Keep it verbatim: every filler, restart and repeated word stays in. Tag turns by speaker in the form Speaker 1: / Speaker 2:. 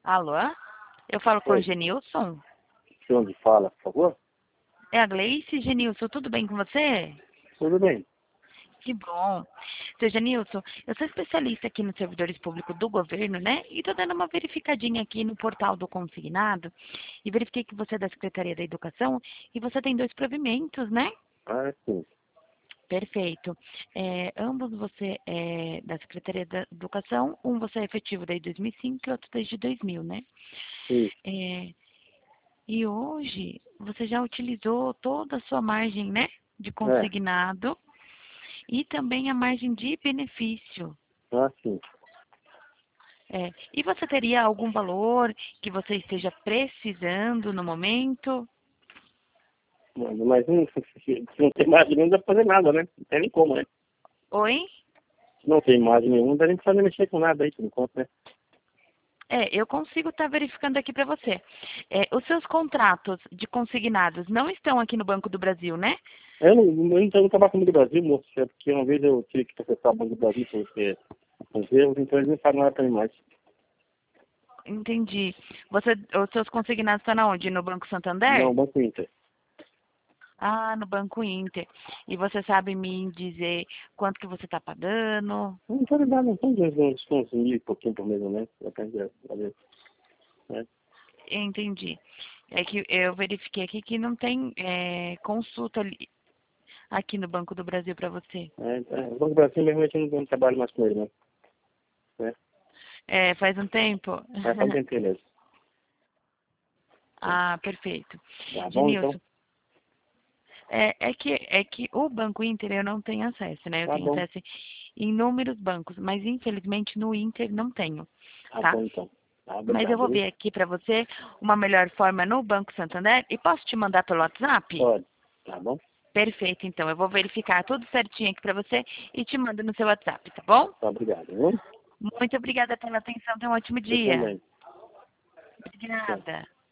Speaker 1: Alô? Eu falo com o
Speaker 2: Oi,
Speaker 1: Genilson?
Speaker 2: de onde fala, por favor?
Speaker 1: É a Gleice, Genilson, tudo bem com você?
Speaker 2: Tudo bem.
Speaker 1: Que bom. Seu Genilson, eu sou especialista aqui nos servidores públicos do governo, né? E tô dando uma verificadinha aqui no portal do Consignado e verifiquei que você é da Secretaria da Educação e você tem dois provimentos, né?
Speaker 2: Ah, sim.
Speaker 1: Perfeito. É, ambos você é da Secretaria da Educação, um você é efetivo desde dois mil e cinco e outro desde dois mil, né?
Speaker 2: Isso.
Speaker 1: É, e hoje você já utilizou toda a sua margem, né, de
Speaker 2: É.
Speaker 1: consignado e também a margem de benefício.
Speaker 2: Ah, sim.
Speaker 1: É, e você teria algum valor que você esteja precisando no momento?
Speaker 2: Mano, mas não, se não tem margem nenhuma, não dá pra fazer nada, né? Não tem nem como, né?
Speaker 1: Oi?
Speaker 2: Se não tem margem nenhuma, não dá nem pra fazer mexer com nada aí, por enquanto, né?
Speaker 1: É, eu consigo estar verificando aqui para você. É, os seus contratos de consignados não estão aqui no Banco do Brasil, né?
Speaker 2: Eu não, eu não tenho trabalho comigo do Brasil, moço, é porque uma vez eu tive que processar o Banco do Brasil porque os erros, então eles não fazem nada pra mim mais.
Speaker 1: Entendi. Você, os seus consignados estão na onde? No Banco
Speaker 2: Não, o
Speaker 1: Santander?
Speaker 2: Banco Inter.
Speaker 1: Ah, no Banco Inter. E você sabe me dizer quanto que você está pagando?
Speaker 2: Não tô lembrando, não tem uns, uns mil e pouquinho por mês, né? Depende, às vezes, né?
Speaker 1: Entendi. É que eu verifiquei aqui que não tem é, consulta ali, aqui no Banco do Brasil para você.
Speaker 2: É, é, o Banco do Brasil, mesmo, a gente não, não trabalha mais com ele, né? né?
Speaker 1: É, faz um tempo?
Speaker 2: É, faz um tempinho mesmo. Né?
Speaker 1: Ah, perfeito.
Speaker 2: Tá bom, então?
Speaker 1: Genilson, é, é que, é que o Banco Inter eu não tenho acesso, né? Eu
Speaker 2: Tá
Speaker 1: tenho
Speaker 2: bom.
Speaker 1: acesso em inúmeros bancos, mas infelizmente no Inter não tenho,
Speaker 2: Tá
Speaker 1: tá?
Speaker 2: bom, então. Tá,
Speaker 1: Mas eu
Speaker 2: obrigado,
Speaker 1: vou
Speaker 2: viu?
Speaker 1: ver aqui para você uma melhor forma no Banco Santander e posso te mandar pelo WhatsApp?
Speaker 2: Pode. Tá bom?
Speaker 1: Perfeito, então eu vou verificar tudo certinho aqui para você e te mando no seu WhatsApp, tá bom?
Speaker 2: Tá, obrigado, viu?
Speaker 1: Muito obrigada pela atenção, tenha um ótimo
Speaker 2: Você
Speaker 1: dia.
Speaker 2: também. Tchau.
Speaker 1: Obrigada.